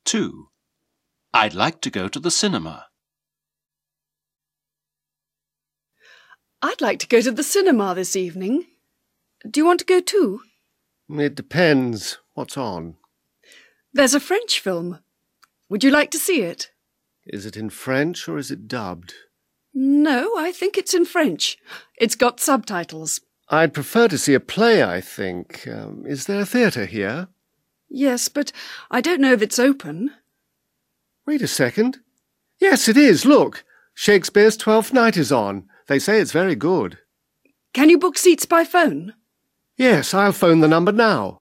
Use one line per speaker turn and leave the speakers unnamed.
2. I'd like to go to the cinema.
I'd like to go to the cinema this evening. Do you want to go too?
It depends. What's on?
There's a French film. Would you like to see it?
Is it in French or is it dubbed?
No, I think it's in French. It's got subtitles.
I'd prefer to see a play, I think. Is there a theatre here?
Yes, but I don't know if it's open.
Wait a second. Yes, it is. Look, Shakespeare's Twelfth Night is on. They say it's very good.
Can you book seats by phone?
Yes, I'll phone the number now.